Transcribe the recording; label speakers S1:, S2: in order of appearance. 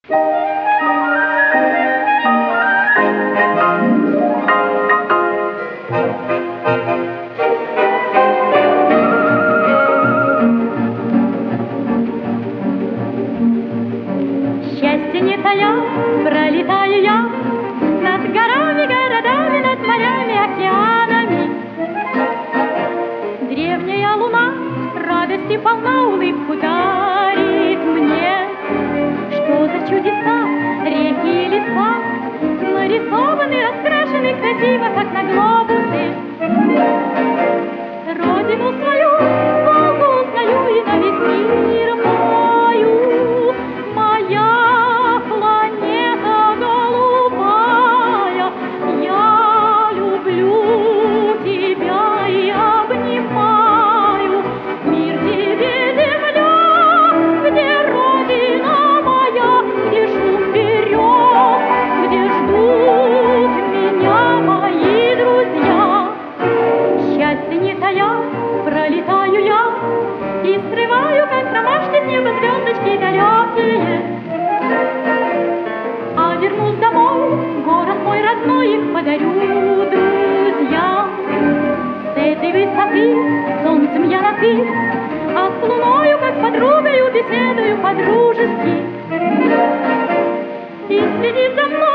S1: Счастье не тая, пролетаю я над горами, городами, над морями, океанами. Древняя луна радости полна, улыбку дарит мне. Что за чудеса, реки и леса, нарисованы, раскрашены красиво, как на глобусе. Родину свою, Волгу узнаю и на весь мир пою. Моя планета голубая, я люблю тебя и обнимаю. Мир тебе, земля, где родина моя, где шум берез, где ждут меня мои друзья. Счастье не тая, пролетаю я и срываю, как на мачте с неба, звездочки далекие. А вернусь домой, город мой родной, их подарю друзьям. С этой высоты солнцем я на «ты», а с луною, как с подругою, беседую по-дружески. И следит за мной